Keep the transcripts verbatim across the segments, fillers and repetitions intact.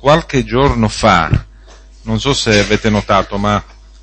qualche giorno fa, non so se avete notato, ma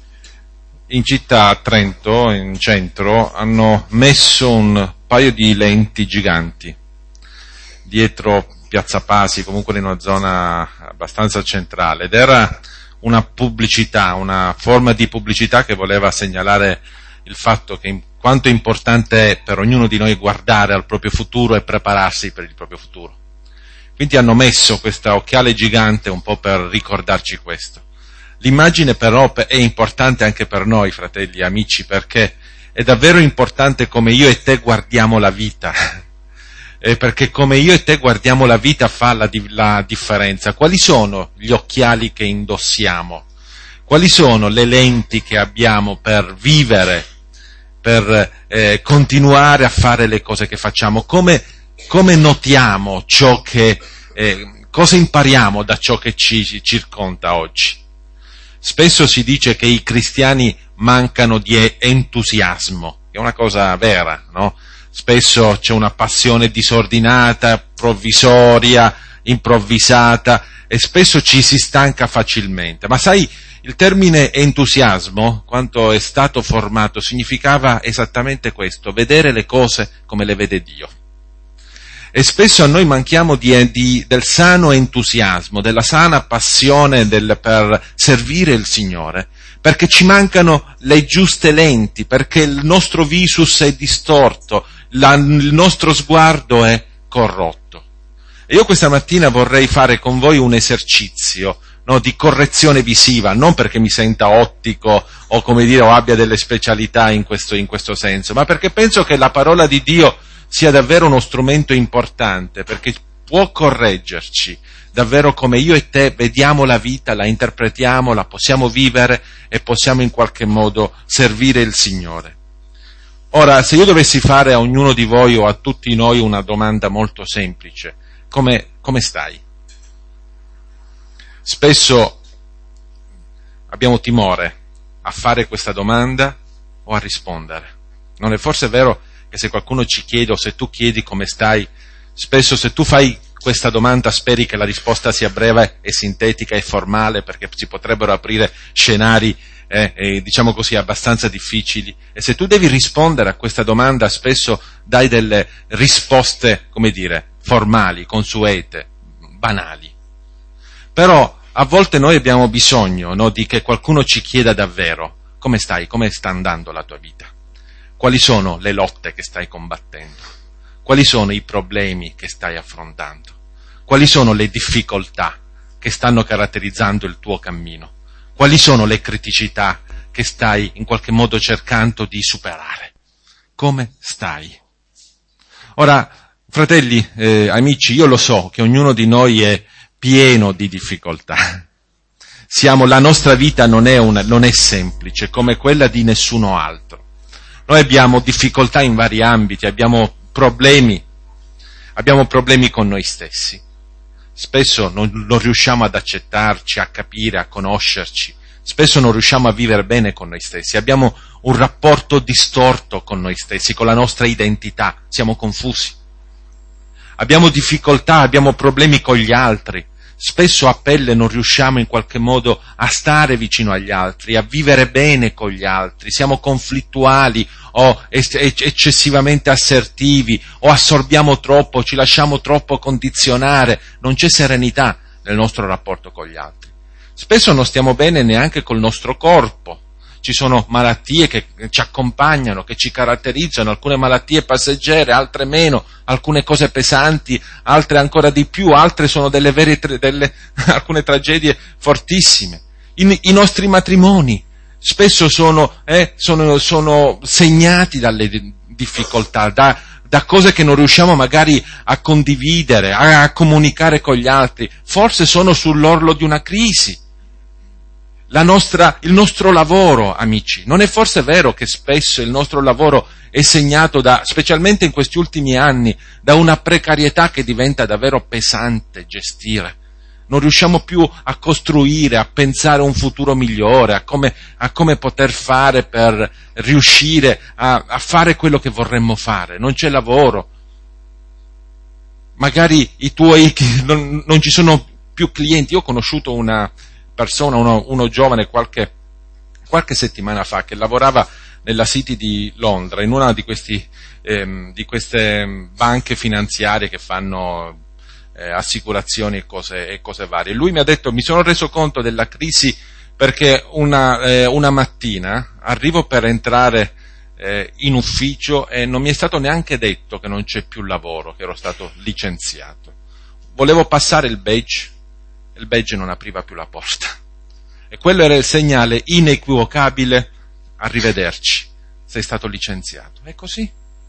in città, a Trento, in centro, hanno messo un paio di lenti giganti dietro Piazza Pasi, comunque in una zona abbastanza centrale, ed era una pubblicità, una forma di pubblicità che voleva segnalare il fatto che in, quanto importante è per ognuno di noi guardare al proprio futuro e prepararsi per il proprio futuro. Quindi hanno messo questa occhiale gigante un po' per ricordarci questo. L'immagine però è importante anche per noi, fratelli e amici, perché è davvero importante come io e te guardiamo la vita, e perché come io e te guardiamo la vita fa la, la differenza. Quali sono gli occhiali che indossiamo? Quali sono le lenti che abbiamo per vivere, per eh, continuare a fare le cose che facciamo? Come, come notiamo ciò che, eh, cosa impariamo da ciò che ci circonda oggi? Spesso si dice che i cristiani mancano di entusiasmo, che è una cosa vera, no? Spesso c'è una passione disordinata, provvisoria, improvvisata, e spesso ci si stanca facilmente. Ma sai, il termine entusiasmo, quando è stato formato, significava esattamente questo: vedere le cose come le vede Dio. E spesso a noi manchiamo di, di, del sano entusiasmo, della sana passione del, per servire il Signore, perché ci mancano le giuste lenti, perché il nostro visus è distorto, la, il nostro sguardo è corrotto. E io questa mattina vorrei fare con voi un esercizio, no, di correzione visiva, non perché mi senta ottico o come dire o abbia delle specialità in questo, in questo senso, ma perché penso che la parola di Dio sia davvero uno strumento importante, perché può correggerci davvero come io e te vediamo la vita, la interpretiamo, la possiamo vivere e possiamo in qualche modo servire il Signore. Ora, se io dovessi fare a ognuno di voi o a tutti noi una domanda molto semplice, come, come stai? Spesso abbiamo timore a fare questa domanda o a rispondere. Non è forse vero che se qualcuno ci chiede o se tu chiedi come stai, spesso se tu fai questa domanda speri che la risposta sia breve e sintetica e formale, perché si potrebbero aprire scenari eh, eh, diciamo così abbastanza difficili, e se tu devi rispondere a questa domanda spesso dai delle risposte, come dire, formali, consuete, banali. Però a volte noi abbiamo bisogno, no, di che qualcuno ci chieda davvero come stai, come sta andando la tua vita. Quali sono le lotte che stai combattendo? Quali sono i problemi che stai affrontando? Quali sono le difficoltà che stanno caratterizzando il tuo cammino? Quali sono le criticità che stai in qualche modo cercando di superare? Come stai? Ora, fratelli, eh, amici, io lo so che ognuno di noi è pieno di difficoltà. Siamo, la nostra vita non è, una, non è semplice come quella di nessuno altro. Noi abbiamo difficoltà in vari ambiti, abbiamo problemi, abbiamo problemi con noi stessi. Spesso non, non riusciamo ad accettarci, a capire, a conoscerci. Spesso non riusciamo a vivere bene con noi stessi. Abbiamo un rapporto distorto con noi stessi, con la nostra identità. Siamo confusi. Abbiamo difficoltà, abbiamo problemi con gli altri. Spesso a pelle non riusciamo in qualche modo a stare vicino agli altri, a vivere bene con gli altri, siamo conflittuali o eccessivamente assertivi, o assorbiamo troppo, ci lasciamo troppo condizionare, non c'è serenità nel nostro rapporto con gli altri. Spesso non stiamo bene neanche col nostro corpo. Ci sono malattie che ci accompagnano, che ci caratterizzano, alcune malattie passeggere, altre meno, alcune cose pesanti, altre ancora di più, altre sono delle vere, delle, alcune tragedie fortissime. I, i nostri matrimoni spesso sono, eh, sono, sono segnati dalle difficoltà, da, da cose che non riusciamo magari a condividere, a, a comunicare con gli altri, forse sono sull'orlo di una crisi. La nostra, il nostro lavoro, amici, non è forse vero che spesso il nostro lavoro è segnato da, specialmente in questi ultimi anni, da una precarietà che diventa davvero pesante gestire? Non riusciamo più a costruire, a pensare a un futuro migliore, a come, a come poter fare per riuscire a, a fare quello che vorremmo fare. Non c'è lavoro. Magari i tuoi, non, non ci sono più clienti. Io ho conosciuto una persona, uno, uno giovane qualche, qualche settimana fa, che lavorava nella City di Londra, in una di, questi, ehm, di queste banche finanziarie che fanno eh, assicurazioni e cose, e cose varie. Lui mi ha detto: mi sono reso conto della crisi perché una, eh, una mattina arrivo per entrare eh, in ufficio e non mi è stato neanche detto che non c'è più lavoro, che ero stato licenziato. Volevo passare il badge, il badge non apriva più la porta. E quello era il segnale inequivocabile: arrivederci, sei stato licenziato. È così.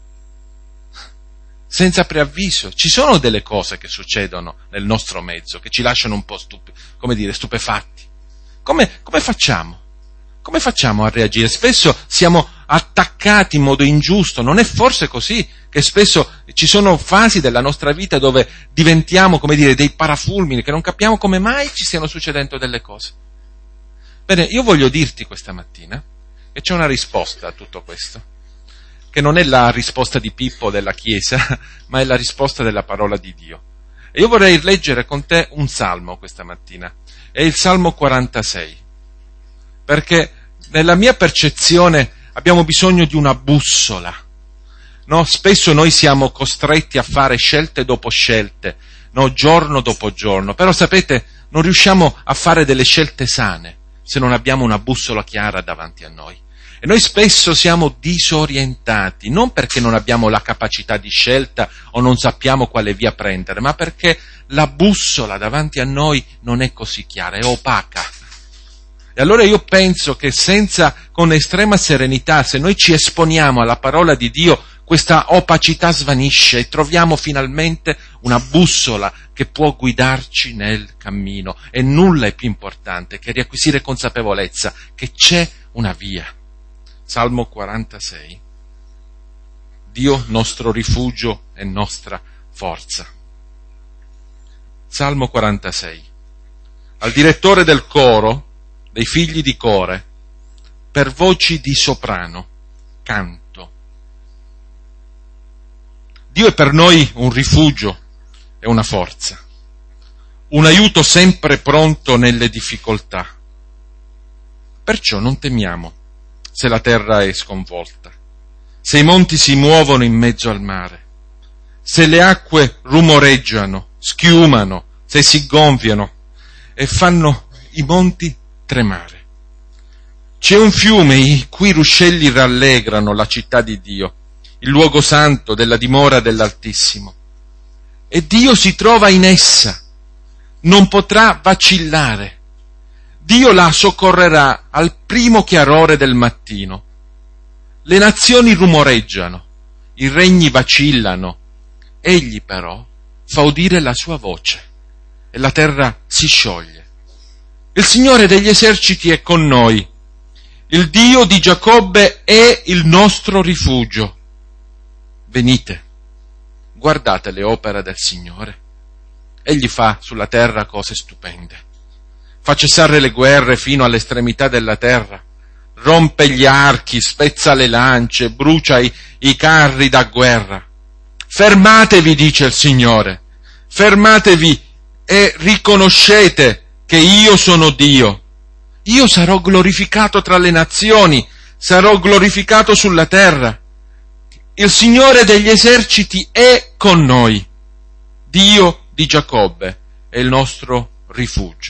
Senza preavviso. Ci sono delle cose che succedono nel nostro mezzo che ci lasciano un po' stupi, come dire, stupefatti. Come, come facciamo? Come facciamo a reagire? Spesso siamo attaccati in modo ingiusto. Non è forse così che spesso ci sono fasi della nostra vita dove diventiamo, come dire, dei parafulmini, che non capiamo come mai ci stiano succedendo delle cose? Bene, io voglio dirti questa mattina che c'è una risposta a tutto questo, che non è la risposta di Pippo della Chiesa, ma è la risposta della parola di Dio. E io vorrei leggere con te un salmo questa mattina, è il Salmo quarantasei, perché nella mia percezione abbiamo bisogno di una bussola, no? Spesso noi siamo costretti a fare scelte dopo scelte, no? Giorno dopo giorno, però sapete, non riusciamo a fare delle scelte sane se non abbiamo una bussola chiara davanti a noi. E noi spesso siamo disorientati, non perché non abbiamo la capacità di scelta o non sappiamo quale via prendere, ma perché la bussola davanti a noi non è così chiara, è opaca. E allora io penso che senza, con estrema serenità, se noi ci esponiamo alla parola di Dio, questa opacità svanisce e troviamo finalmente una bussola che può guidarci nel cammino. E nulla è più importante che riacquisire consapevolezza che c'è una via. Salmo quarantasei. Dio nostro rifugio e nostra forza. Salmo quarantasei. Al direttore del coro, dei figli di Core, per voci di soprano, canto. Dio è per noi un rifugio e una forza, un aiuto sempre pronto nelle difficoltà. Perciò non temiamo se la terra è sconvolta, se i monti si muovono in mezzo al mare, se le acque rumoreggiano, schiumano, se si gonfiano e fanno i monti tremare. C'è un fiume i cui ruscelli rallegrano la città di Dio, il luogo santo della dimora dell'Altissimo. E Dio si trova in essa, non potrà vacillare. Dio la soccorrerà al primo chiarore del mattino. Le nazioni rumoreggiano, i regni vacillano, egli però fa udire la sua voce e la terra si scioglie. Il Signore degli eserciti è con noi, il Dio di Giacobbe è il nostro rifugio. Venite, guardate le opere del Signore. Egli fa sulla terra cose stupende. Fa cessare le guerre fino all'estremità della terra, rompe gli archi, spezza le lance, brucia i, i carri da guerra. Fermatevi, dice il Signore, fermatevi e riconoscete che io sono Dio. Io sarò glorificato tra le nazioni, sarò glorificato sulla terra. Il Signore degli eserciti è con noi. Dio di Giacobbe è il nostro rifugio.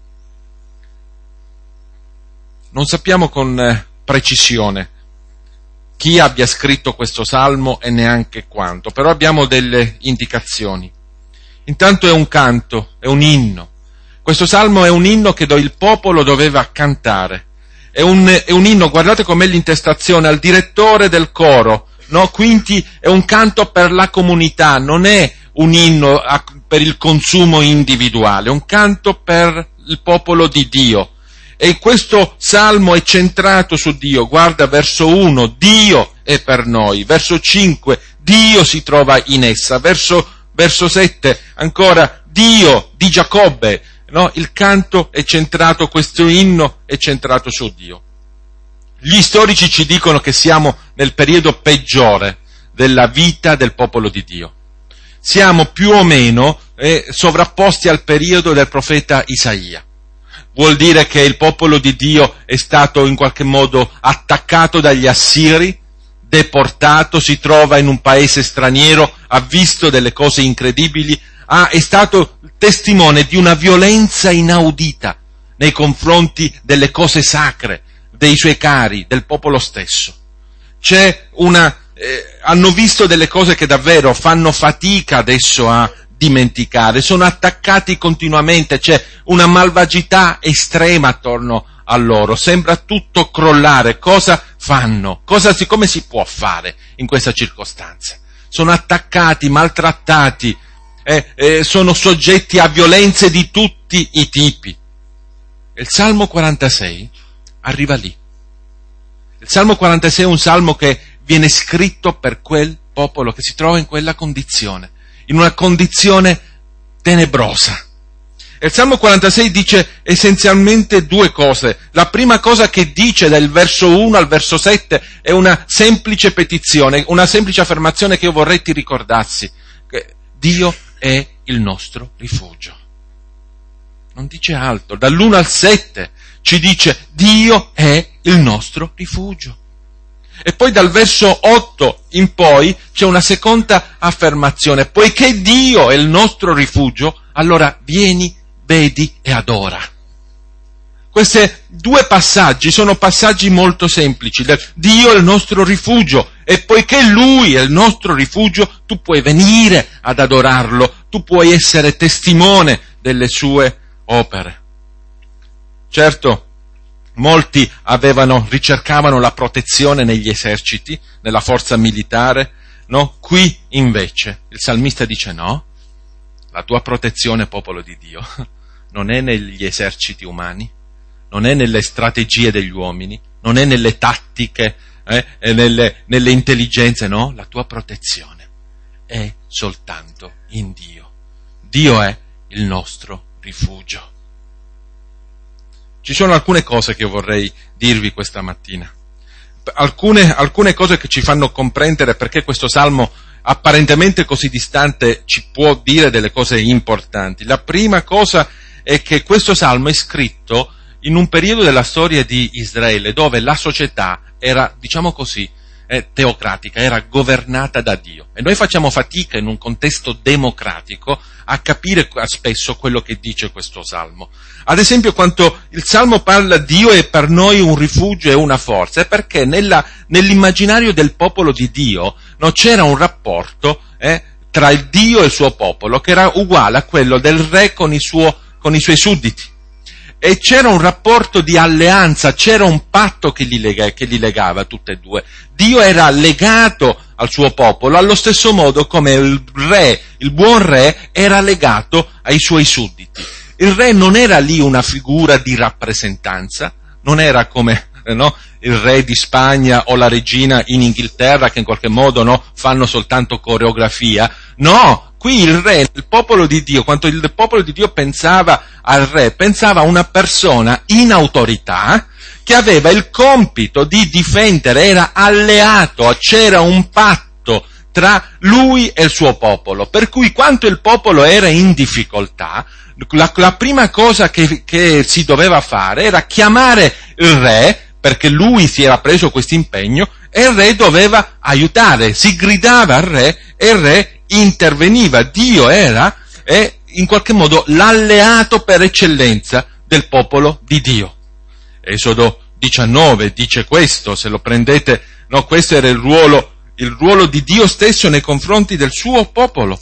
Non sappiamo con eh, precisione chi abbia scritto questo salmo e neanche quanto, però abbiamo delle indicazioni. Intanto è un canto, è un inno. Questo salmo è un inno che il popolo doveva cantare. È un, è un inno, guardate com'è l'intestazione, al direttore del coro, no? Quindi è un canto per la comunità, non è un inno a, per il consumo individuale, è un canto per il popolo di Dio. E questo salmo è centrato su Dio. Guarda verso uno, Dio è per noi. Verso cinque, Dio si trova in essa. Verso, verso sette, ancora, Dio di Giacobbe. No? Il canto è centrato, questo inno è centrato su Dio. Gli storici ci dicono che siamo nel periodo peggiore della vita del popolo di Dio. Siamo più o meno eh, sovrapposti al periodo del profeta Isaia. Vuol dire che il popolo di Dio è stato in qualche modo attaccato dagli assiri, deportato, si trova in un paese straniero, ha visto delle cose incredibili, ha, è stato testimone di una violenza inaudita nei confronti delle cose sacre, dei suoi cari, del popolo stesso. C'è una, eh, hanno visto delle cose che davvero fanno fatica adesso a dimenticare, sono attaccati continuamente, c'è una malvagità estrema attorno a loro, sembra tutto crollare. Cosa fanno? Cosa si, come si può fare in questa circostanza? Sono attaccati, maltrattati, eh, eh, sono soggetti a violenze di tutti i tipi. Il Salmo quarantasei arriva lì. Il Salmo quarantasei è un salmo che viene scritto per quel popolo che si trova in quella condizione, in una condizione tenebrosa. E il Salmo quarantasei dice essenzialmente due cose. La prima cosa che dice dal verso uno al verso sette è una semplice petizione, una semplice affermazione che io vorrei ti ricordassi, che Dio è il nostro rifugio. Non dice altro. Dall'uno al sette ci dice Dio è il nostro rifugio. E poi dal verso otto in poi c'è una seconda affermazione. Poiché Dio è il nostro rifugio, allora vieni, vedi e adora. Questi due passaggi sono passaggi molto semplici. Dio è il nostro rifugio e poiché Lui è il nostro rifugio, tu puoi venire ad adorarlo, tu puoi essere testimone delle sue opere. Certo, molti avevano, ricercavano la protezione negli eserciti, nella forza militare, no? Qui invece il salmista dice no, la tua protezione, popolo di Dio, non è negli eserciti umani, non è nelle strategie degli uomini, non è nelle tattiche, eh, e nelle, nelle intelligenze, no, la tua protezione è soltanto in Dio. Dio è il nostro rifugio. Ci sono alcune cose che io vorrei dirvi questa mattina, alcune, alcune cose che ci fanno comprendere perché questo salmo apparentemente così distante ci può dire delle cose importanti. La prima cosa è che questo salmo è scritto in un periodo della storia di Israele dove la società era, diciamo così, eh, teocratica, era governata da Dio. E noi facciamo fatica in un contesto democratico a capire spesso quello che dice questo salmo. Ad esempio, quando il salmo parla Dio è per noi un rifugio e una forza, è perché nella, nell'immaginario del popolo di Dio no, c'era un rapporto eh, tra il Dio e il suo popolo che era uguale a quello del re con, il suo, con i suoi sudditi. E c'era un rapporto di alleanza, c'era un patto che li, lega, che li legava tutte e due. Dio era legato al suo popolo, allo stesso modo come il re, il buon re, era legato ai suoi sudditi. Il re non era lì una figura di rappresentanza, non era come eh, no, il re di Spagna o la regina in Inghilterra che in qualche modo no, fanno soltanto coreografia. No! Qui il re, il popolo di Dio, quando il popolo di Dio pensava al re, pensava a una persona in autorità che aveva il compito di difendere, era alleato, c'era un patto tra lui e il suo popolo. Per cui quando il popolo era in difficoltà, la, la prima cosa che, che si doveva fare era chiamare il re, perché lui si era preso questo impegno, e il re doveva aiutare, si gridava al re e il re interveniva. Dio era e in qualche modo l'alleato per eccellenza del popolo di Dio. Esodo diciannove dice questo, se lo prendete, no, questo era il ruolo, il ruolo di Dio stesso nei confronti del suo popolo.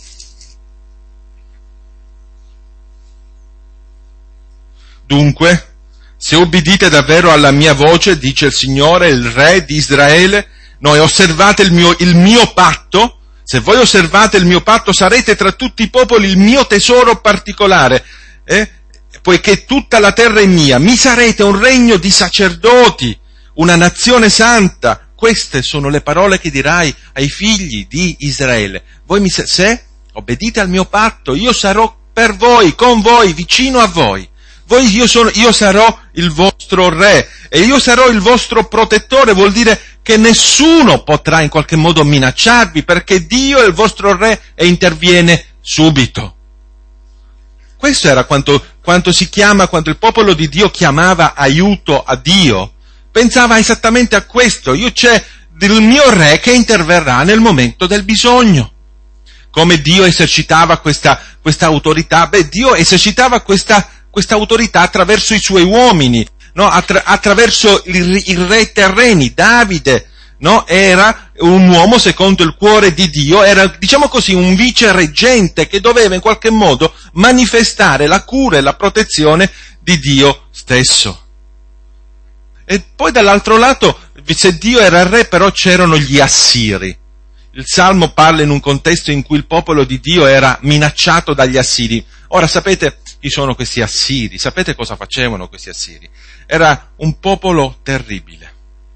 Dunque, se ubbidite davvero alla mia voce, dice il Signore, il Re di Israele, noi osservate il mio, il mio patto. Se voi osservate il mio patto, sarete tra tutti i popoli il mio tesoro particolare, eh? Poiché tutta la terra è mia, mi sarete un regno di sacerdoti, una nazione santa. Queste sono le parole che dirai ai figli di Israele. Voi mi, se obbedite al mio patto, io sarò per voi, con voi, vicino a voi. Voi, io, sono, io sarò il vostro re e io sarò il vostro protettore, vuol dire che nessuno potrà in qualche modo minacciarvi, perché Dio è il vostro re e interviene subito. Questo era quanto, quanto si chiama, quanto il popolo di Dio chiamava aiuto a Dio. Pensava esattamente a questo: io c'è del mio re che interverrà nel momento del bisogno. Come Dio esercitava questa, questa autorità? Beh, Dio esercitava questa, questa autorità attraverso i suoi uomini, no? Attra, attraverso i, i re terreni. Davide, no? Era un uomo secondo il cuore di Dio, era, diciamo così, un vicereggente che doveva in qualche modo manifestare la cura e la protezione di Dio stesso. E poi dall'altro lato, se Dio era il re, però c'erano gli assiri. Il Salmo parla in un contesto in cui il popolo di Dio era minacciato dagli assiri. Ora sapete chi sono questi assiri? Sapete cosa facevano questi assiri? Era un popolo terribile.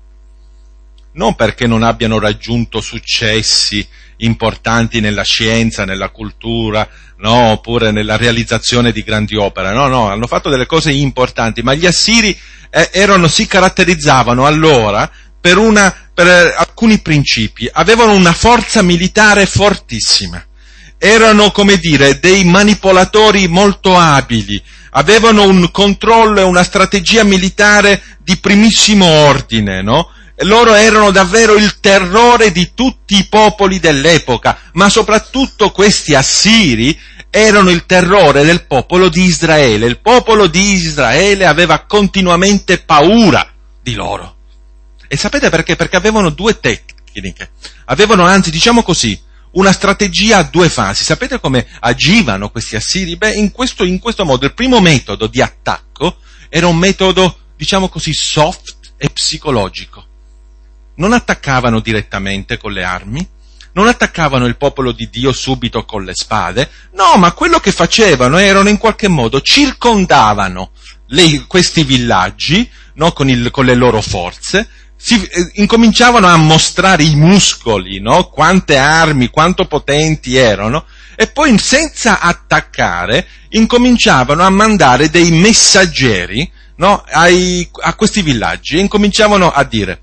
Non perché non abbiano raggiunto successi importanti nella scienza, nella cultura, no, oppure nella realizzazione di grandi opere. No, no, hanno fatto delle cose importanti, ma gli assiri eh, erano, si caratterizzavano allora per una, per alcuni principi. Avevano una forza militare fortissima. Erano, come dire, dei manipolatori molto abili. Avevano un controllo e una strategia militare di primissimo ordine, no? Loro erano davvero il terrore di tutti i popoli dell'epoca, ma soprattutto questi assiri erano il terrore del popolo di Israele. Il popolo di Israele aveva continuamente paura di loro. E sapete perché? Perché avevano due tecniche. Avevano, anzi, diciamo così, una strategia a due fasi. Sapete come agivano questi assiri? Beh, in questo, in questo modo, il primo metodo di attacco era un metodo, diciamo così, soft e psicologico. Non attaccavano direttamente con le armi, non attaccavano il popolo di Dio subito con le spade, no, ma quello che facevano erano in qualche modo, circondavano le, questi villaggi, no, con, il, con le loro forze, si, eh, incominciavano a mostrare i muscoli, no, quante armi, quanto potenti erano, e poi senza attaccare incominciavano a mandare dei messaggeri, no, ai, a questi villaggi, e incominciavano a dire: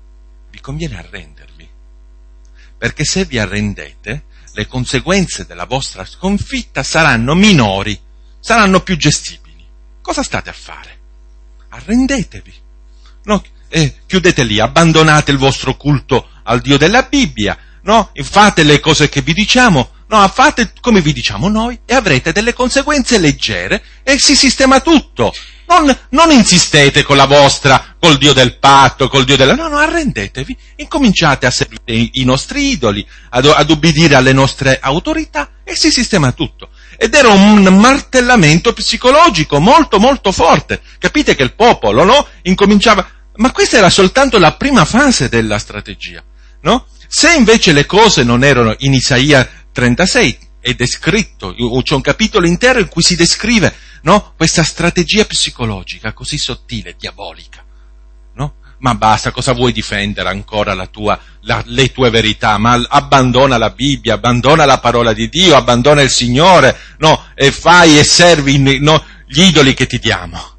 vi conviene arrendervi, perché se vi arrendete le conseguenze della vostra sconfitta saranno minori, saranno più gestibili. Cosa state a fare? Arrendetevi, no? Eh, chiudete lì, abbandonate il vostro culto al Dio della Bibbia, no? Fate le cose che vi diciamo, no? Fate come vi diciamo noi e avrete delle conseguenze leggere e si sistema tutto. Non, non insistete con la vostra, col Dio del patto, col Dio della... No, no, arrendetevi, incominciate a seguire i, i nostri idoli, ad, ad ubbidire alle nostre autorità e si sistema tutto. Ed era un martellamento psicologico molto molto forte. Capite che il popolo, no? Incominciava... Ma questa era soltanto la prima fase della strategia, no? Se invece le cose non erano in Isaia trentasei, è descritto, c'è un capitolo intero in cui si descrive, no, questa strategia psicologica così sottile, diabolica, no? Ma basta, cosa vuoi difendere ancora la tua, la, le tue verità? Ma abbandona la Bibbia, abbandona la parola di Dio, abbandona il Signore, no? E fai e servi, no, gli idoli che ti diamo.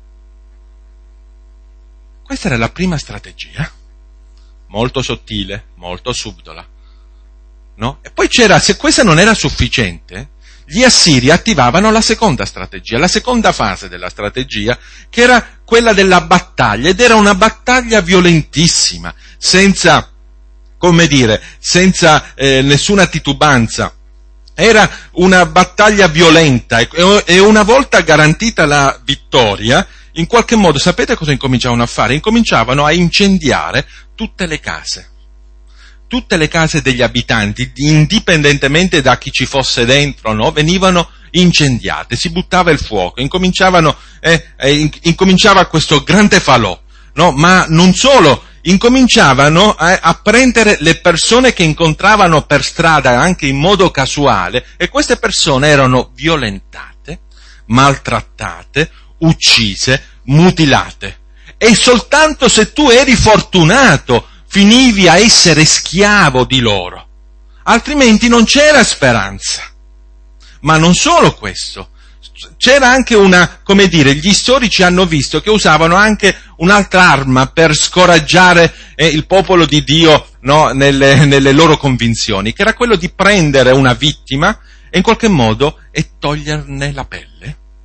Questa era la prima strategia, molto sottile, molto subdola, no? E poi c'era, se questa non era sufficiente, gli assiri attivavano la seconda strategia, la seconda fase della strategia, che era quella della battaglia, ed era una battaglia violentissima, senza, come dire, senza eh, nessuna titubanza. Era una battaglia violenta e, e una volta garantita la vittoria, in qualche modo, sapete cosa incominciavano a fare? Incominciavano a incendiare tutte le case. Tutte le case degli abitanti, indipendentemente da chi ci fosse dentro, no? Venivano incendiate, si buttava il fuoco, incominciavano, eh, eh, incominciava questo grande falò, no? Ma non solo, incominciavano a, a prendere le persone che incontravano per strada anche in modo casuale, e queste persone erano violentate, maltrattate, uccise, mutilate. E soltanto se tu eri fortunato finivi a essere schiavo di loro, altrimenti non c'era speranza. Ma non solo questo, c'era anche una, come dire, gli storici hanno visto che usavano anche un'altra arma per scoraggiare eh, il popolo di Dio, no, nelle, nelle loro convinzioni, che era quello di prendere una vittima e in qualche modo e toglierne la pelle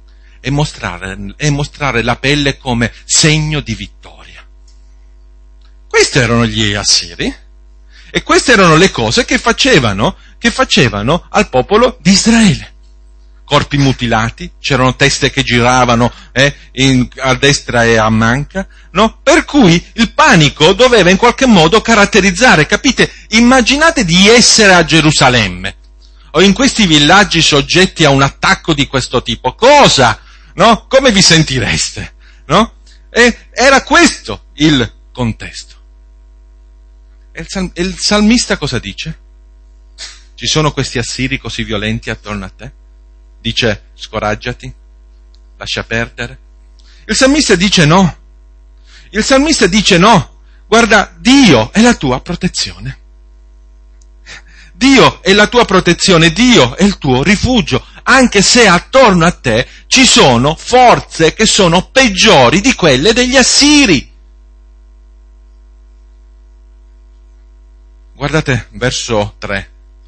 e mostrare, e mostrare la pelle come segno di vittoria. Questi erano gli assiri, e queste erano le cose che facevano, che facevano al popolo di Israele. Corpi mutilati, c'erano teste che giravano eh, in, a destra e a manca, no? Per cui il panico doveva in qualche modo caratterizzare, capite? Immaginate di essere a Gerusalemme o in questi villaggi soggetti a un attacco di questo tipo. Cosa? No? Come vi sentireste? No? E era questo il contesto. E il, sal- e il salmista cosa dice? Ci sono questi assiri così violenti attorno a te? Dice, scoraggiati, lascia perdere. Il salmista dice no. Il salmista dice no. Guarda, Dio è la tua protezione. Dio è la tua protezione, Dio è il tuo rifugio, anche se attorno a te ci sono forze che sono peggiori di quelle degli assiri. Guardate verso tre.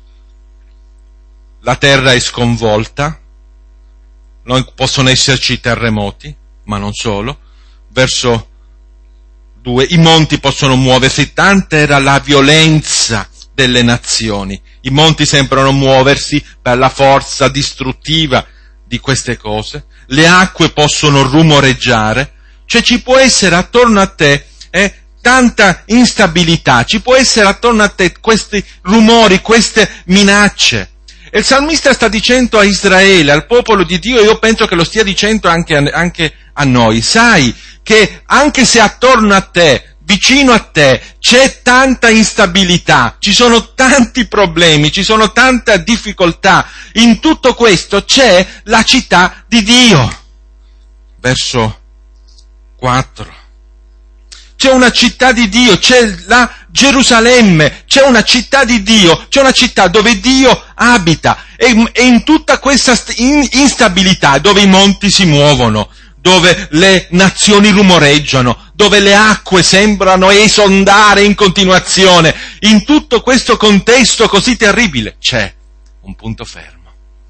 La terra è sconvolta. Possono esserci terremoti, ma non solo. Verso due, i monti possono muoversi, tanta era la violenza delle nazioni. I monti sembrano muoversi per la forza distruttiva di queste cose. Le acque possono rumoreggiare, cioè ci può essere attorno a te eh, tanta instabilità, ci può essere attorno a te questi rumori, queste minacce. E il salmista sta dicendo a Israele, al popolo di Dio, e io penso che lo stia dicendo anche a, anche a noi, sai che anche se attorno a te, vicino a te, c'è tanta instabilità, ci sono tanti problemi, ci sono tanta difficoltà, in tutto questo c'è la città di Dio. Verso quattro. C'è una città di Dio, c'è la Gerusalemme, c'è una città di Dio, c'è una città dove Dio abita, e, e in tutta questa in, instabilità, dove i monti si muovono, dove le nazioni rumoreggiano, dove le acque sembrano esondare in continuazione, in tutto questo contesto così terribile, c'è un punto fermo.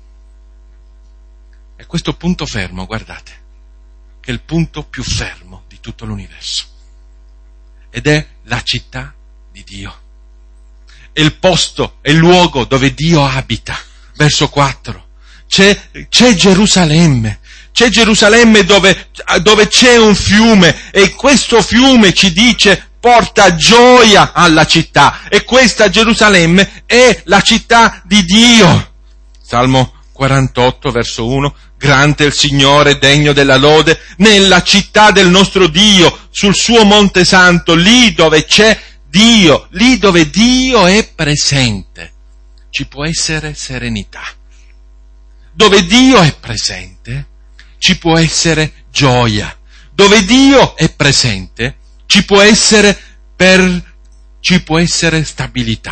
E questo punto fermo, guardate, che è il punto più fermo di tutto l'universo. Ed è la città di Dio. È il posto, è il luogo dove Dio abita. Verso quattro. C'è, c'è Gerusalemme. C'è Gerusalemme dove, dove c'è un fiume, e questo fiume, ci dice, porta gioia alla città. E questa Gerusalemme è la città di Dio. Salmo quarantotto, verso uno. Grande è il Signore, degno della lode, nella città del nostro Dio, sul suo monte santo, lì dove c'è Dio, lì dove Dio è presente, ci può essere serenità. Dove Dio è presente, ci può essere gioia. Dove Dio è presente, ci può essere per, ci può essere stabilità.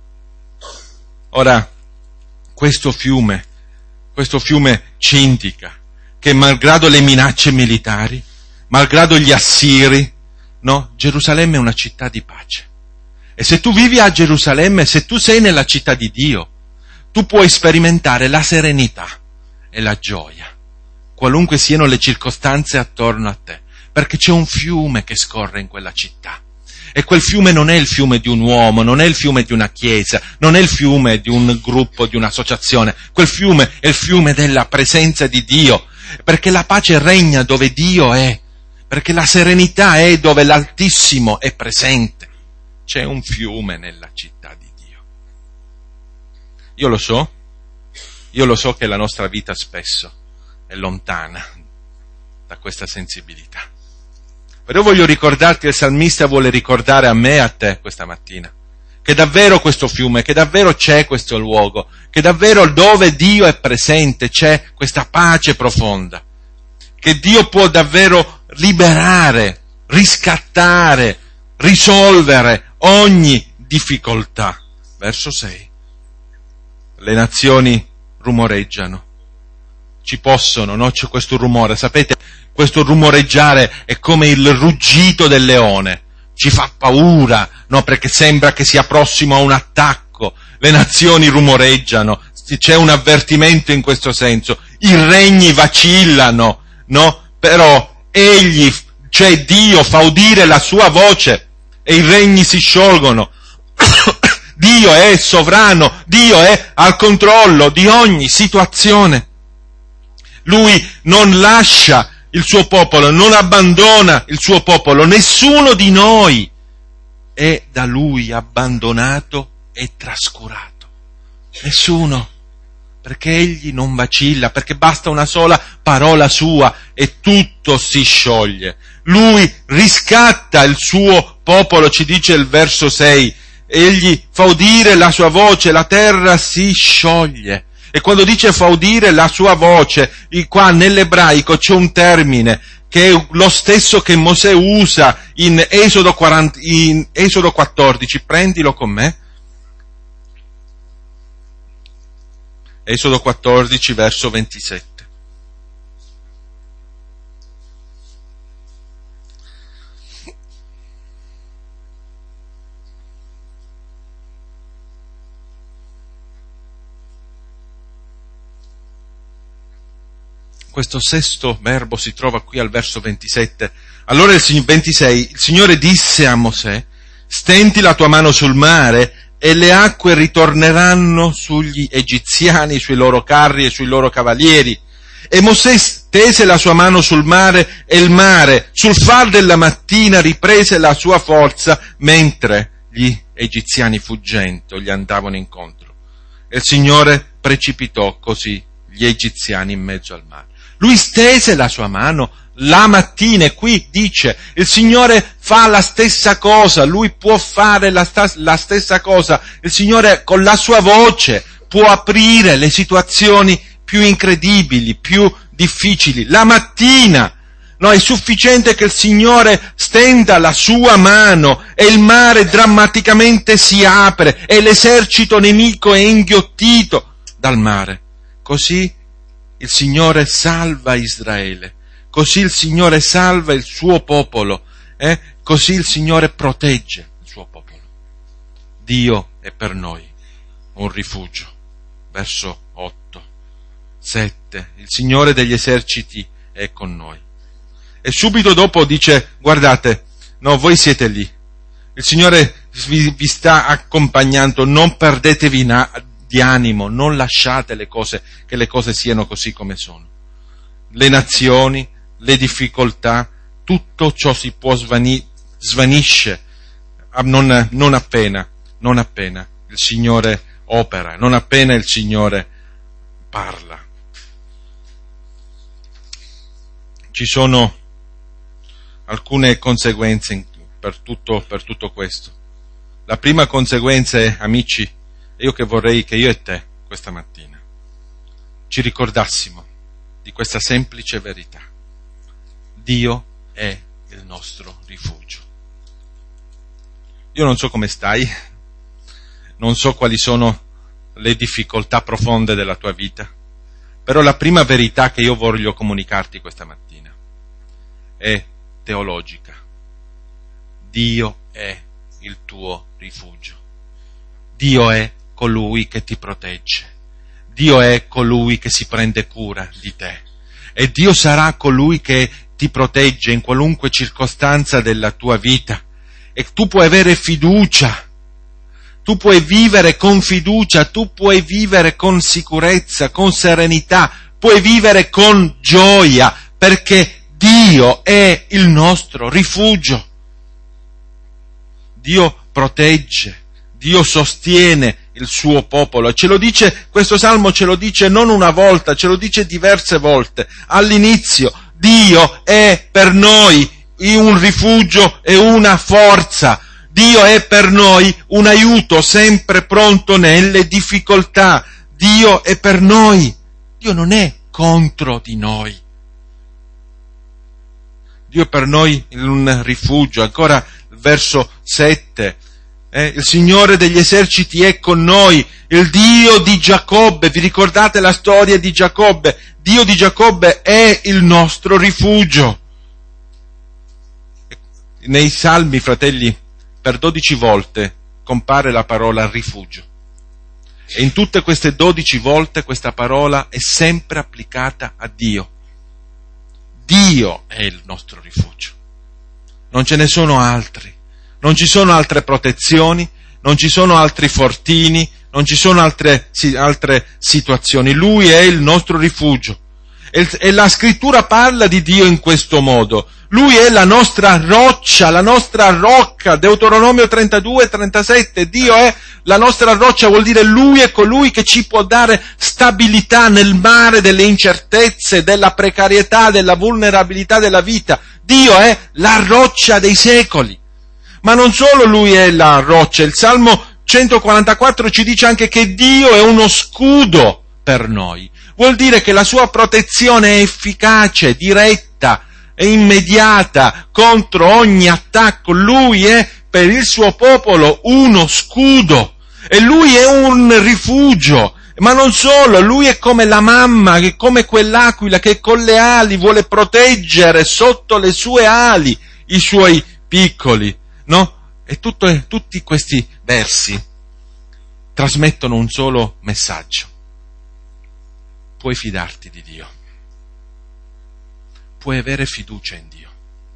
Ora, questo fiume, questo fiume ci indica che malgrado le minacce militari, malgrado gli assiri, no, Gerusalemme è una città di pace. E se tu vivi a Gerusalemme, se tu sei nella città di Dio, tu puoi sperimentare la serenità e la gioia, qualunque siano le circostanze attorno a te, perché c'è un fiume che scorre in quella città. E quel fiume non è il fiume di un uomo, non è il fiume di una chiesa, non è il fiume di un gruppo, di un'associazione. Quel fiume è il fiume della presenza di Dio, perché la pace regna dove Dio è, perché la serenità è dove l'Altissimo è presente. C'è un fiume nella città di Dio. Io lo so, io lo so che la nostra vita spesso è lontana da questa sensibilità. Però voglio ricordarti, il salmista vuole ricordare a me e a te questa mattina, che davvero questo fiume, che davvero c'è questo luogo, che davvero dove Dio è presente c'è questa pace profonda, che Dio può davvero liberare, riscattare, risolvere ogni difficoltà. Verso sei. Le nazioni rumoreggiano. Ci possono, no? C'è questo rumore, sapete? Questo rumoreggiare è come il ruggito del leone, ci fa paura, no? Perché sembra che sia prossimo a un attacco, le nazioni rumoreggiano, c'è un avvertimento in questo senso, i regni vacillano, no? Però egli, cioè Dio, fa udire la sua voce e i regni si sciolgono. Dio è sovrano, Dio è al controllo di ogni situazione. Lui non lascia il suo popolo, non abbandona il suo popolo. Nessuno di noi è da Lui abbandonato e trascurato. Nessuno. Perché Egli non vacilla, perché basta una sola parola sua e tutto si scioglie. Lui riscatta il suo popolo, ci dice il verso sei. Egli fa udire la sua voce, la terra si scioglie. E quando dice fa udire la sua voce, qua nell'ebraico c'è un termine che è lo stesso che Mosè usa in Esodo, quaranta, in Esodo quattordici. Prendilo con me. Esodo quattordici, verso ventisette. Questo sesto verbo si trova qui al verso ventisette. Allora il ventisei, il Signore disse a Mosè: stendi la tua mano sul mare e le acque ritorneranno sugli egiziani, sui loro carri e sui loro cavalieri. E Mosè stese la sua mano sul mare e il mare, sul far della mattina, riprese la sua forza mentre gli egiziani fuggendo gli andavano incontro. E il Signore precipitò così gli egiziani in mezzo al mare. Lui stese la sua mano la mattina, e qui dice, il Signore fa la stessa cosa, Lui può fare la, sta- la stessa cosa, il Signore con la sua voce può aprire le situazioni più incredibili, più difficili. La mattina, no, è sufficiente che il Signore stenda la sua mano e il mare drammaticamente si apre e l'esercito nemico è inghiottito dal mare. Così il Signore salva Israele, così il Signore salva il suo popolo, eh? Così il Signore protegge il suo popolo. Dio è per noi un rifugio. Verso otto, sette, il Signore degli eserciti è con noi. E subito dopo dice, guardate, no, voi siete lì, il Signore vi, vi sta accompagnando, non perdetevi na- di animo, non lasciate le cose, che le cose siano così come sono. Le nazioni, le difficoltà, tutto ciò si può svani- svanisce non, non appena, non appena il Signore opera, non appena il Signore parla. Ci sono alcune conseguenze in, per tutto, per tutto questo. La prima conseguenza è, amici, io che vorrei che io e te questa mattina ci ricordassimo di questa semplice verità. Dio è il nostro rifugio. Io non so come stai, non so quali sono le difficoltà profonde della tua vita, però la prima verità che io voglio comunicarti questa mattina è teologica. Dio è il tuo rifugio. Dio è colui che ti protegge. Dio è colui che si prende cura di te. E Dio sarà colui che ti protegge in qualunque circostanza della tua vita. E tu puoi avere fiducia. Tu puoi vivere con fiducia, tu puoi vivere con sicurezza, con serenità, puoi vivere con gioia, perché Dio è il nostro rifugio. Dio protegge, Dio sostiene il suo popolo. E ce lo dice, questo salmo ce lo dice non una volta, ce lo dice diverse volte. All'inizio, Dio è per noi un rifugio e una forza. Dio è per noi un aiuto sempre pronto nelle difficoltà. Dio è per noi. Dio non è contro di noi. Dio è per noi un rifugio. Ancora il verso sette. Eh, il Signore degli eserciti è con noi. Il Dio di Giacobbe. Vi ricordate la storia di Giacobbe? Dio di Giacobbe è il nostro rifugio. Nei Salmi, fratelli, per dodici volte compare la parola rifugio. E in tutte queste dodici volte questa parola è sempre applicata a Dio. Dio è il nostro rifugio. Non ce ne sono altri. Non ci sono altre protezioni, non ci sono altri fortini, non ci sono altre, sì, altre situazioni. Lui è il nostro rifugio. E, e la scrittura parla di Dio in questo modo. Lui è la nostra roccia, la nostra rocca. Deuteronomio trentadue, trentasette. Dio è la nostra roccia, vuol dire Lui è colui che ci può dare stabilità nel mare delle incertezze, della precarietà, della vulnerabilità della vita. Dio è la roccia dei secoli. Ma non solo Lui è la roccia, il Salmo centoquarantaquattro ci dice anche che Dio è uno scudo per noi. Vuol dire che la sua protezione è efficace, diretta e immediata contro ogni attacco. Lui è per il suo popolo uno scudo e Lui è un rifugio. Ma non solo, Lui è come la mamma, che è come quell'aquila che con le ali vuole proteggere sotto le sue ali i suoi piccoli. No? E tutto, tutti questi versi trasmettono un solo messaggio. Puoi fidarti di Dio. Puoi avere fiducia in Dio.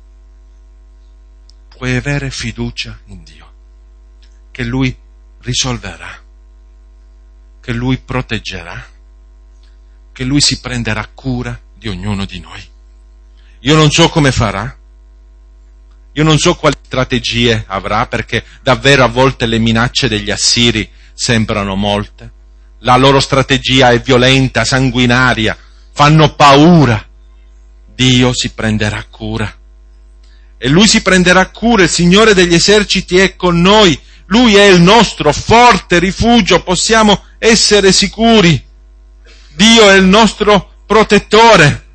Puoi avere fiducia in Dio. Che Lui risolverà. Che Lui proteggerà. Che Lui si prenderà cura di ognuno di noi. Io non so come farà. Io non so quali strategie avrà, perché davvero a volte le minacce degli assiri sembrano molte. La loro strategia è violenta, sanguinaria, fanno paura. Dio si prenderà cura. E Lui si prenderà cura, il Signore degli eserciti è con noi. Lui è il nostro forte rifugio, possiamo essere sicuri. Dio è il nostro protettore.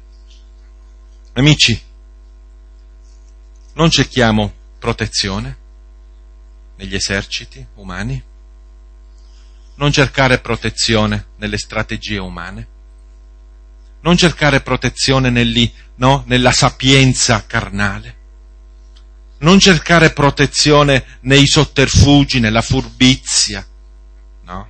Amici, non cerchiamo protezione negli eserciti umani, non cercare protezione nelle strategie umane, non cercare protezione nelli, no, nella sapienza carnale, non cercare protezione nei sotterfugi, nella furbizia, no?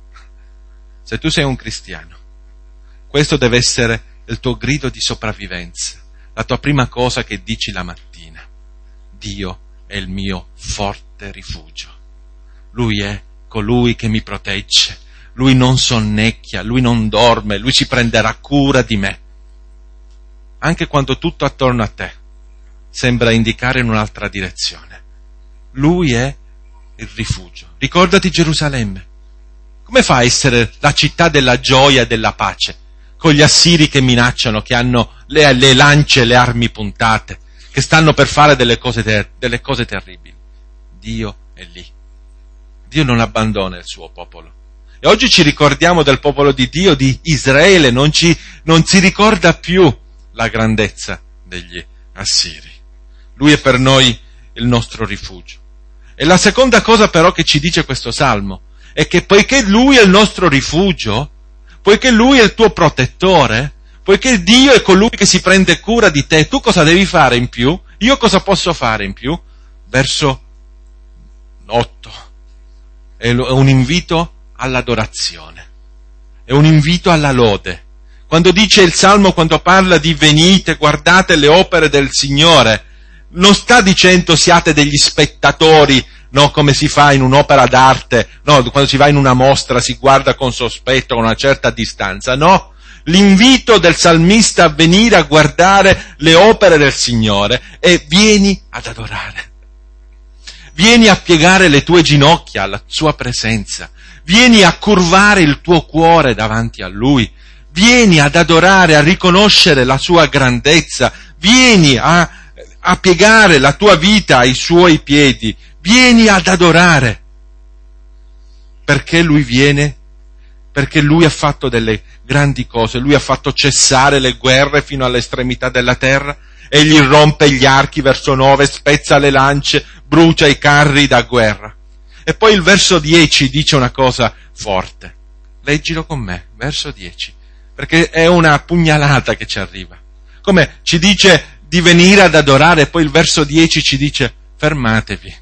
Se tu sei un cristiano, questo deve essere il tuo grido di sopravvivenza, la tua prima cosa che dici la mattina. Dio è il mio forte rifugio. Lui è colui che mi protegge. Lui non sonnecchia, Lui non dorme, Lui si prenderà cura di me. Anche quando tutto attorno a te sembra indicare in un'altra direzione. Lui è il rifugio. Ricordati Gerusalemme. Come fa a essere la città della gioia e della pace? Con gli assiri che minacciano, che hanno le, le lance e le armi puntate, che stanno per fare delle cose, ter- delle cose terribili. Dio è lì. Dio non abbandona il suo popolo. E oggi ci ricordiamo del popolo di Dio, di Israele, non, ci, non si ricorda più la grandezza degli assiri. Lui è per noi il nostro rifugio. E la seconda cosa però che ci dice questo salmo è che poiché Lui è il nostro rifugio, poiché Lui è il tuo protettore, poiché Dio è colui che si prende cura di te, tu cosa devi fare in più? Io cosa posso fare in più? Verso otto. È un invito all'adorazione. È un invito alla lode. Quando dice il Salmo, quando parla di venite, guardate le opere del Signore, non sta dicendo siate degli spettatori, no, come si fa in un'opera d'arte, no, quando si va in una mostra si guarda con sospetto, con una certa distanza, no. L'invito del salmista a venire a guardare le opere del Signore è vieni ad adorare. Vieni a piegare le tue ginocchia alla sua presenza. Vieni a curvare il tuo cuore davanti a Lui. Vieni ad adorare, a riconoscere la sua grandezza. Vieni a, a piegare la tua vita ai suoi piedi. Vieni ad adorare. Perché Lui viene? Perché Lui ha fatto delle grandi cose. Lui ha fatto cessare le guerre fino all'estremità della terra. Egli rompe gli archi verso nove, spezza le lance, brucia i carri da guerra. E poi il verso dieci dice una cosa forte. Leggilo con me, verso dieci, perché è una pugnalata che ci arriva. Come ci dice di venire ad adorare, e poi il verso dieci ci dice fermatevi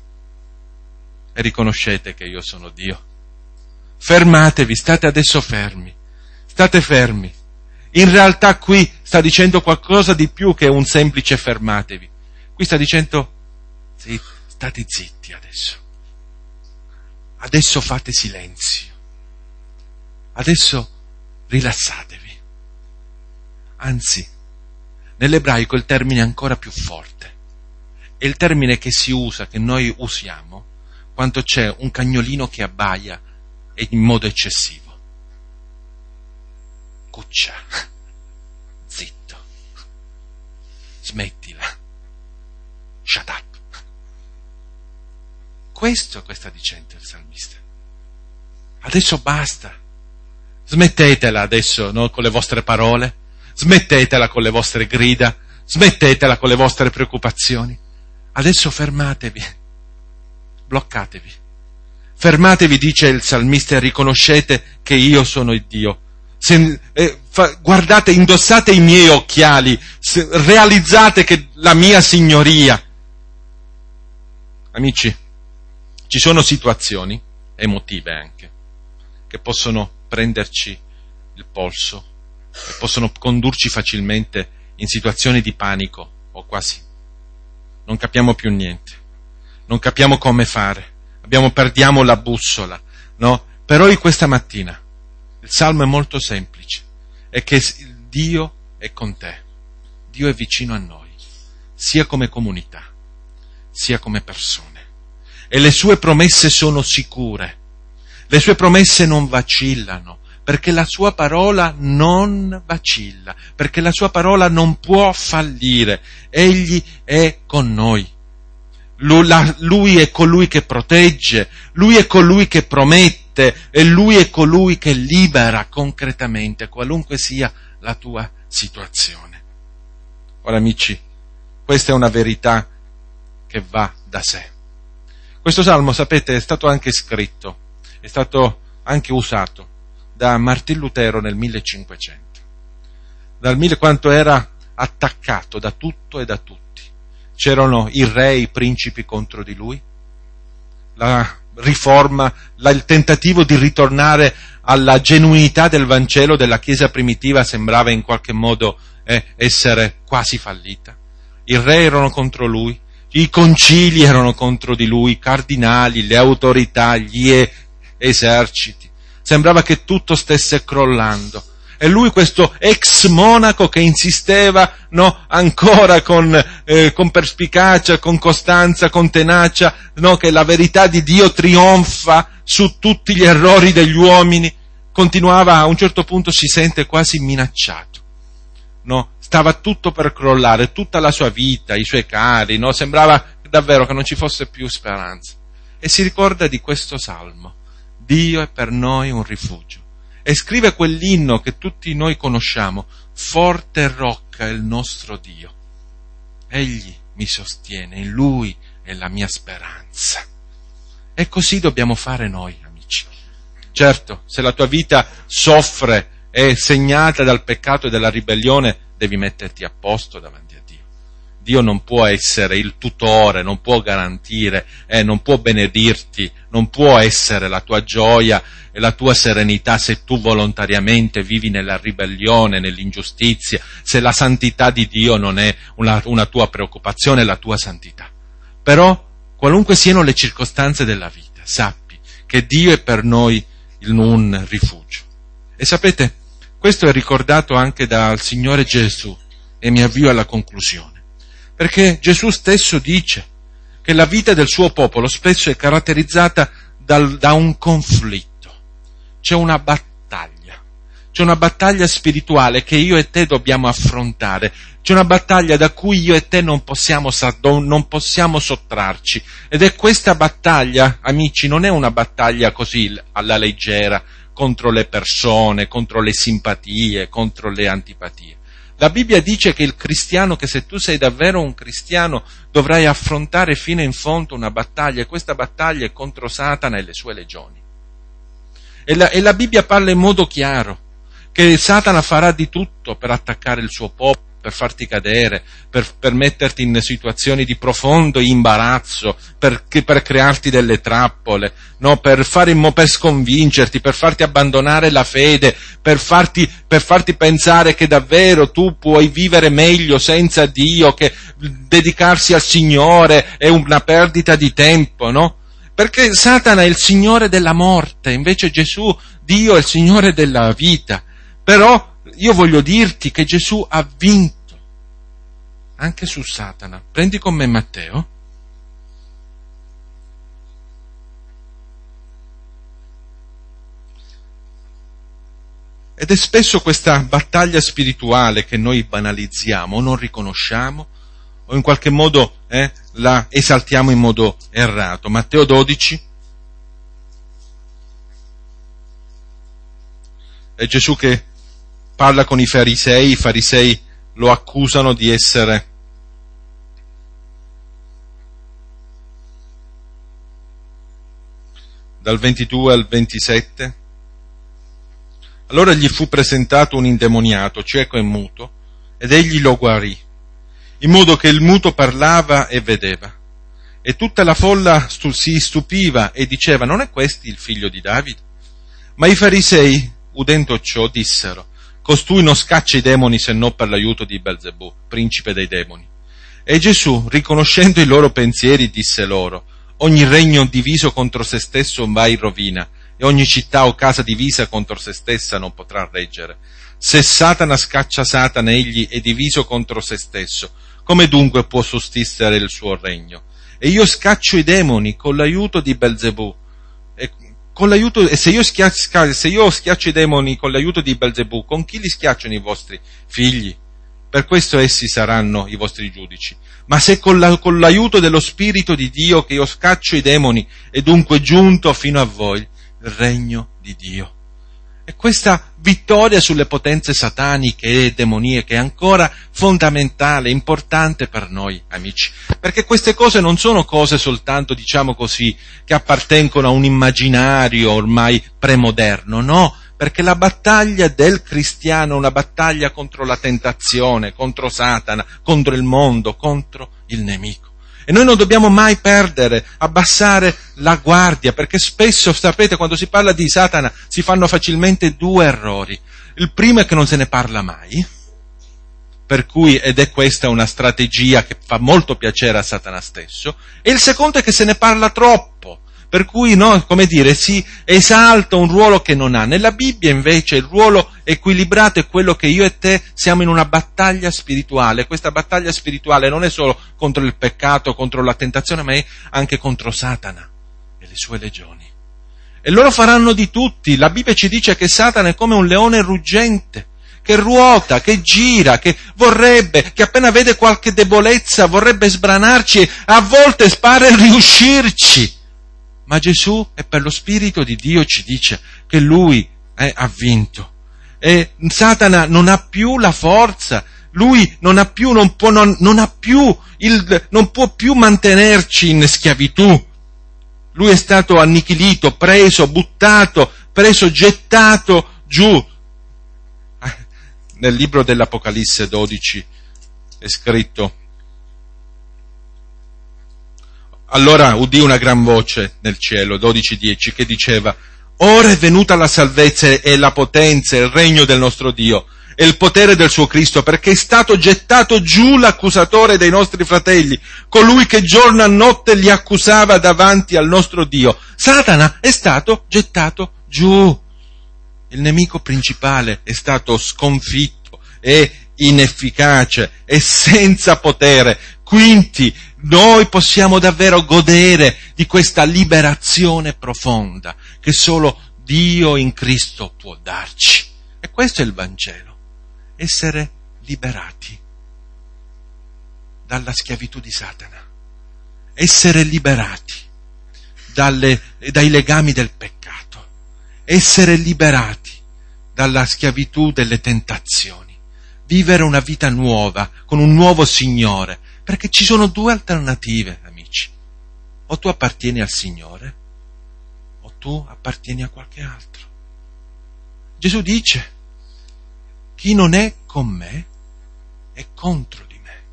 e riconoscete che io sono Dio. Fermatevi, state adesso fermi, state fermi. In realtà qui sta dicendo qualcosa di più che un semplice fermatevi. Qui sta dicendo, zitti, state zitti adesso. Adesso fate silenzio. Adesso rilassatevi. Anzi, nell'ebraico il termine è ancora più forte. È il termine che si usa, che noi usiamo, quando c'è un cagnolino che abbaia e in modo eccessivo. Cuccia, zitto, smettila, shut up. Questo che sta dicendo il salmista. Adesso basta. Smettetela adesso, no, con le vostre parole, smettetela con le vostre grida, smettetela con le vostre preoccupazioni. Adesso fermatevi, bloccatevi. Fermatevi, dice il salmista, e riconoscete che io sono il Dio. Se, eh, fa, guardate, indossate i miei occhiali, se, realizzate che la mia signoria. Amici, ci sono situazioni, emotive anche, che possono prenderci il polso e possono condurci facilmente in situazioni di panico o quasi. Non capiamo più niente, non capiamo come fare, abbiamo, perdiamo la bussola, no? Però in questa mattina il salmo è molto semplice, è che Dio è con te, Dio è vicino a noi, sia come comunità, sia come persone. E le sue promesse sono sicure, le sue promesse non vacillano, perché la sua parola non vacilla, perché la sua parola non può fallire, egli è con noi. Lui è colui che protegge, lui è colui che promette e lui è colui che libera concretamente, qualunque sia la tua situazione. Ora amici, questa è una verità che va da sé. Questo salmo, sapete, è stato anche scritto, è stato anche usato da Martin Lutero nel millecinquecento, dal mille quanto era attaccato da tutto e da tutti. C'erano i re, i principi contro di lui, la riforma, la, il tentativo di ritornare alla genuinità del Vangelo della Chiesa primitiva sembrava in qualche modo eh, essere quasi fallita. I re erano contro lui, i concili erano contro di lui, i cardinali, le autorità, gli e- eserciti. Sembrava che tutto stesse crollando. E lui, questo ex monaco che insisteva, no, ancora con, eh, con perspicacia, con costanza, con tenacia, no, che la verità di Dio trionfa su tutti gli errori degli uomini, continuava, a un certo punto si sente quasi minacciato, no, stava tutto per crollare, tutta la sua vita, i suoi cari, no, sembrava davvero che non ci fosse più speranza. E si ricorda di questo salmo, Dio è per noi un rifugio. E scrive quell'inno che tutti noi conosciamo, forte rocca è il nostro Dio. Egli mi sostiene, in Lui è la mia speranza. E così dobbiamo fare noi, amici. Certo, se la tua vita soffre, è segnata dal peccato e dalla ribellione, devi metterti a posto davanti a Dio. Dio non può essere il tutore, non può garantire, eh, non può benedirti, non può essere la tua gioia e la tua serenità se tu volontariamente vivi nella ribellione, nell'ingiustizia, se la santità di Dio non è una, una tua preoccupazione, la tua santità. Però, qualunque siano le circostanze della vita, sappi che Dio è per noi un rifugio. E sapete, questo è ricordato anche dal Signore Gesù, e mi avvio alla conclusione. Perché Gesù stesso dice che la vita del suo popolo spesso è caratterizzata dal, da un conflitto. C'è una battaglia, c'è una battaglia spirituale che io e te dobbiamo affrontare, c'è una battaglia da cui io e te non possiamo, non possiamo sottrarci, ed è questa battaglia, amici, non è una battaglia così alla leggera, contro le persone, contro le simpatie, contro le antipatie. La Bibbia dice che il cristiano, che se tu sei davvero un cristiano, dovrai affrontare fino in fondo una battaglia, e questa battaglia è contro Satana e le sue legioni. E la, e la Bibbia parla in modo chiaro che Satana farà di tutto per attaccare il suo popolo, per farti cadere, per, per metterti in situazioni di profondo imbarazzo, per, per crearti delle trappole, no? Per fare, per sconvincerti, per farti abbandonare la fede, per farti, per farti pensare che davvero tu puoi vivere meglio senza Dio, che dedicarsi al Signore è una perdita di tempo, no? Perché Satana è il Signore della morte, invece Gesù, Dio, è il Signore della vita. Però io voglio dirti che Gesù ha vinto anche su Satana. Prendi con me Matteo. Ed è spesso questa battaglia spirituale che noi banalizziamo o non riconosciamo o in qualche modo eh, la esaltiamo in modo errato. Matteo dodici. È Gesù che parla con i farisei, i farisei lo accusano di essere dal ventidue al ventisette. Allora gli fu presentato un indemoniato, cieco e muto, ed egli lo guarì, in modo che il muto parlava e vedeva. E tutta la folla stu- si stupiva e diceva: non è questi il figlio di Davide? Ma i farisei, udendo ciò, dissero: costui non scaccia i demoni se non per l'aiuto di Belzebù, principe dei demoni. E Gesù, riconoscendo i loro pensieri, disse loro: ogni regno diviso contro se stesso va in rovina, e ogni città o casa divisa contro se stessa non potrà reggere. Se Satana scaccia Satana, egli è diviso contro se stesso. Come dunque può sussistere il suo regno? E io scaccio i demoni con l'aiuto di Belzebù. E, con l'aiuto, e se, io schiaccio, se io schiaccio i demoni con l'aiuto di Belzebù, con chi li schiacciano i vostri figli? Per questo essi saranno i vostri giudici. Ma se con, la, con l'aiuto dello Spirito di Dio che io scaccio i demoni, è dunque giunto fino a voi il regno di Dio. E questa vittoria sulle potenze sataniche e demoniache è ancora fondamentale, importante per noi, amici, perché queste cose non sono cose soltanto, diciamo così, che appartengono a un immaginario ormai premoderno, no, perché la battaglia del cristiano è una battaglia contro la tentazione, contro Satana, contro il mondo, contro il nemico. E noi non dobbiamo mai perdere, abbassare la guardia, perché spesso, sapete, quando si parla di Satana si fanno facilmente due errori. Il primo è che non se ne parla mai, per cui, ed è questa una strategia che fa molto piacere a Satana stesso, e il secondo è che se ne parla troppo, per cui, no, come dire, si esalta un ruolo che non ha. Nella Bibbia invece il ruolo equilibrato è quello che io e te siamo in una battaglia spirituale. Questa battaglia spirituale non è solo contro il peccato, contro la tentazione, ma è anche contro Satana e le sue legioni. E loro faranno di tutti. La Bibbia ci dice che Satana è come un leone ruggente, che ruota, che gira, che vorrebbe, che appena vede qualche debolezza vorrebbe sbranarci, a volte pare riuscirci. Ma Gesù, e per lo Spirito di Dio, ci dice che Lui eh, ha vinto. E Satana non ha più la forza, Lui non ha più, non può, non, non ha più, il, non può più mantenerci in schiavitù. Lui è stato annichilito, preso, buttato, preso, gettato giù. Nel libro dell'Apocalisse dodici è scritto: allora udì una gran voce nel cielo, dodici dieci, che diceva: ora è venuta la salvezza e la potenza, il regno del nostro Dio e il potere del suo Cristo, perché è stato gettato giù l'accusatore dei nostri fratelli, colui che giorno e notte li accusava davanti al nostro Dio. Satana è stato gettato giù. Il nemico principale è stato sconfitto, è inefficace, è senza potere. Quindi noi possiamo davvero godere di questa liberazione profonda che solo Dio in Cristo può darci. E questo è il Vangelo, essere liberati dalla schiavitù di Satana, essere liberati dalle, dai legami del peccato, essere liberati dalla schiavitù delle tentazioni, vivere una vita nuova con un nuovo Signore, perché ci sono due alternative, amici: o tu appartieni al Signore o tu appartieni a qualche altro. Gesù dice: chi non è con me è contro di me.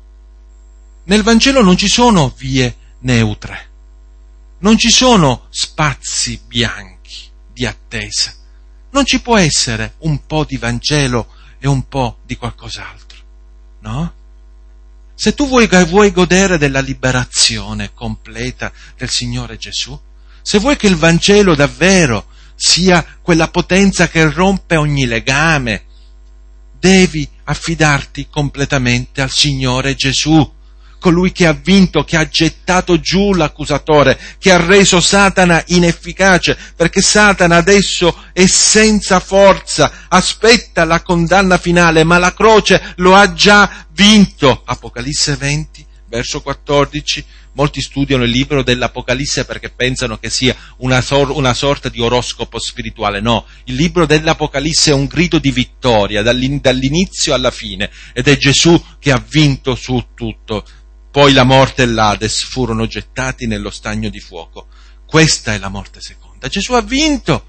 Nel Vangelo non ci sono vie neutre, non ci sono spazi bianchi di attesa, non ci può essere un po' di Vangelo e un po' di qualcos'altro, no? Se tu vuoi, vuoi godere della liberazione completa del Signore Gesù, se vuoi che il Vangelo davvero sia quella potenza che rompe ogni legame, devi affidarti completamente al Signore Gesù, colui che ha vinto, che ha gettato giù l'accusatore, che ha reso Satana inefficace, perché Satana adesso è senza forza, aspetta la condanna finale, ma la croce lo ha già vinto. Apocalisse venti, verso quattordici, molti studiano il libro dell'Apocalisse perché pensano che sia una, sor- una sorta di oroscopo spirituale. No, il libro dell'Apocalisse è un grido di vittoria dall'in- dall'inizio alla fine, ed è Gesù che ha vinto su tutto. Poi la morte e l'Ades furono gettati nello stagno di fuoco. Questa è la morte seconda. Gesù ha vinto.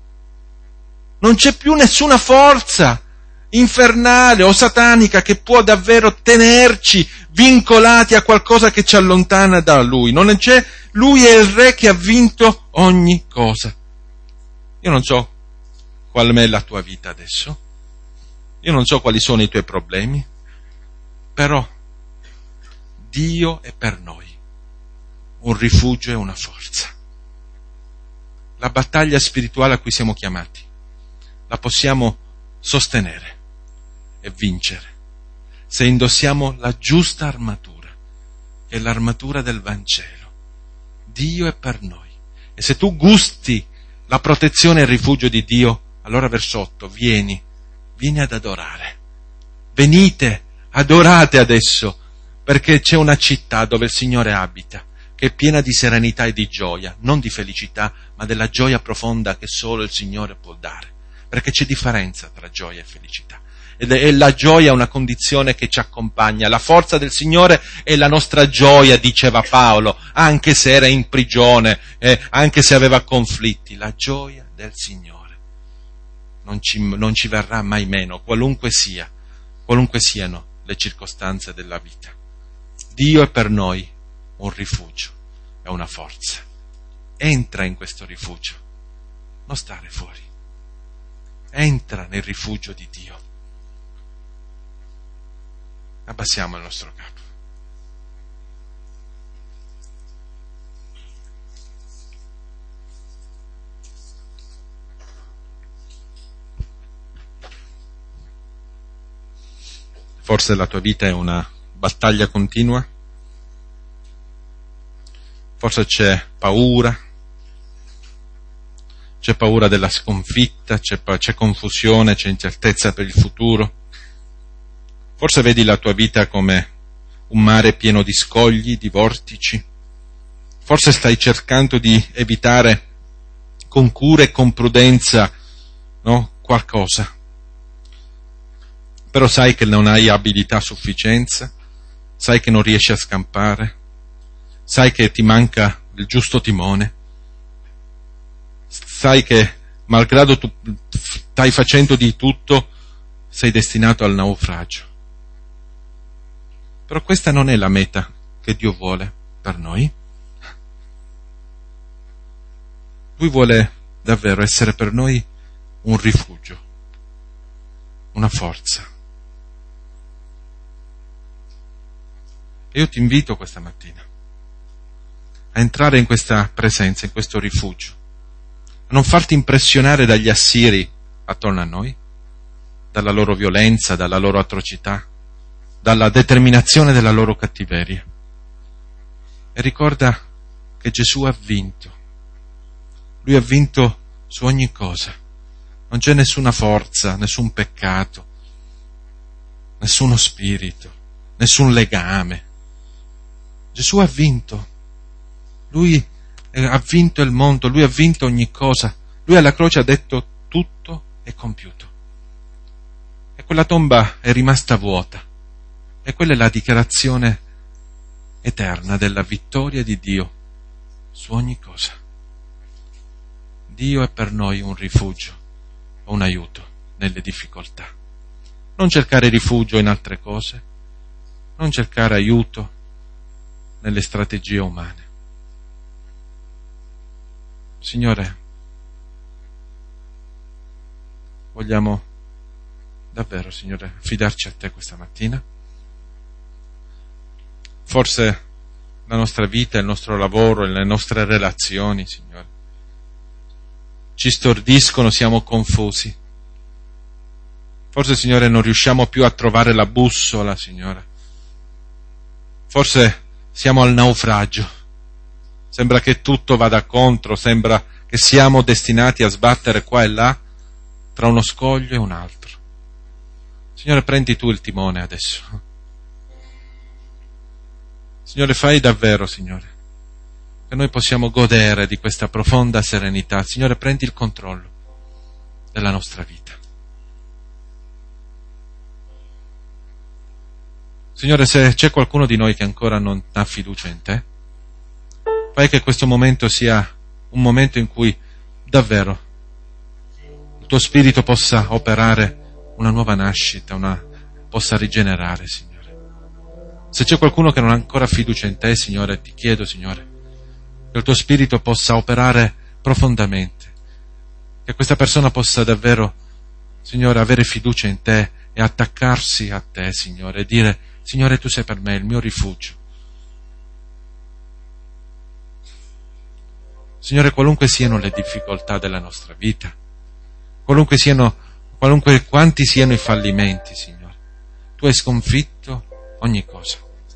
Non c'è più nessuna forza infernale o satanica che può davvero tenerci vincolati a qualcosa che ci allontana da Lui. Non c'è. Lui è il Re che ha vinto ogni cosa. Io non so qual è la tua vita adesso. Io non so quali sono i tuoi problemi. Però Dio è per noi un rifugio e una forza. La battaglia spirituale a cui siamo chiamati la possiamo sostenere e vincere se indossiamo la giusta armatura, che è l'armatura del Vangelo. Dio è per noi. E se tu gusti la protezione e il rifugio di Dio, allora verso otto, vieni, vieni ad adorare. Venite, adorate adesso, perché c'è una città dove il Signore abita, che è piena di serenità e di gioia, non di felicità, ma della gioia profonda che solo il Signore può dare, perché c'è differenza tra gioia e felicità. Ed è la gioia una condizione che ci accompagna. La forza del Signore è la nostra gioia, diceva Paolo, anche se era in prigione, eh, anche se aveva conflitti. La gioia del Signore non ci, non ci verrà mai meno, qualunque sia, qualunque siano le circostanze della vita. Dio è per noi un rifugio e una forza. Entra in questo rifugio, non stare fuori. Entra nel rifugio di Dio. Abbassiamo il nostro capo. Forse la tua vita è una battaglia continua. Forse c'è paura, c'è paura della sconfitta, c'è, c'è confusione, c'è incertezza per il futuro. Forse vedi la tua vita come un mare pieno di scogli, di vortici. Forse stai cercando di evitare con cura e con prudenza, no, qualcosa. Però sai che non hai abilità a sufficienza, sai che non riesci a scampare, sai che ti manca il giusto timone, sai che malgrado tu stai facendo di tutto, sei destinato al naufragio. Però questa non è la meta che Dio vuole per noi. Lui vuole davvero essere per noi un rifugio, una forza. E io ti invito questa mattina a entrare in questa presenza, in questo rifugio, a non farti impressionare dagli assiri attorno a noi, dalla loro violenza, dalla loro atrocità, dalla determinazione della loro cattiveria. E ricorda che Gesù ha vinto. Lui ha vinto su ogni cosa. Non c'è nessuna forza, nessun peccato, nessuno spirito, nessun legame. Gesù ha vinto. Lui ha vinto il mondo, lui ha vinto ogni cosa. Lui alla croce ha detto tutto è compiuto. E quella tomba è rimasta vuota. E quella è la dichiarazione eterna della vittoria di Dio su ogni cosa. Dio è per noi un rifugio, un aiuto nelle difficoltà. non cercare rifugio in altre cose, non cercare aiuto nelle strategie umane. Signore, vogliamo davvero, Signore, fidarci a Te questa mattina? Forse la nostra vita, il nostro lavoro, le nostre relazioni, Signore, ci stordiscono, siamo confusi. Forse, Signore, non riusciamo più a trovare la bussola, Signore. Forse siamo al naufragio. Sembra che tutto vada contro, sembra che siamo destinati a sbattere qua e là tra uno scoglio e un altro. Signore, prendi Tu il timone adesso. Signore, fai davvero, Signore, che noi possiamo godere di questa profonda serenità. Signore, prendi il controllo della nostra vita. Signore, se c'è qualcuno di noi che ancora non ha fiducia in Te, fai che questo momento sia un momento in cui davvero il Tuo Spirito possa operare una nuova nascita, una, possa rigenerare, Signore. Se c'è qualcuno che non ha ancora fiducia in Te, Signore, ti chiedo, Signore, che il Tuo Spirito possa operare profondamente, che questa persona possa davvero, Signore, avere fiducia in Te e attaccarsi a Te, Signore, e dire: Signore, Tu sei per me il mio rifugio. Signore, qualunque siano le difficoltà della nostra vita, qualunque siano, qualunque quanti siano i fallimenti, Signore, Tu hai sconfitto ogni cosa.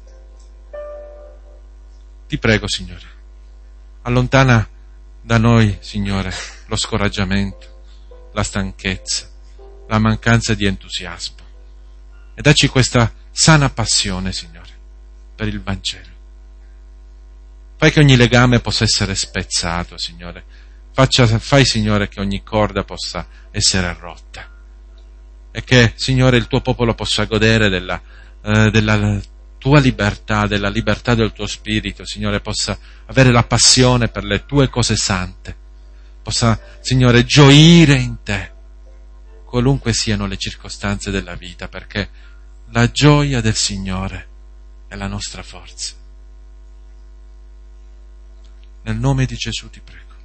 Ti prego, Signore, allontana da noi, Signore, lo scoraggiamento, la stanchezza, la mancanza di entusiasmo e dacci questa sana passione, Signore, per il Vangelo. Fai che ogni legame possa essere spezzato, Signore. Faccia, fai, Signore, che ogni corda possa essere rotta e che, Signore, il Tuo popolo possa godere della, eh, della Tua libertà, della libertà del Tuo Spirito, Signore, possa avere la passione per le Tue cose sante, possa, Signore, gioire in Te, qualunque siano le circostanze della vita, perché la gioia del Signore è la nostra forza. Nel nome di Gesù ti prego.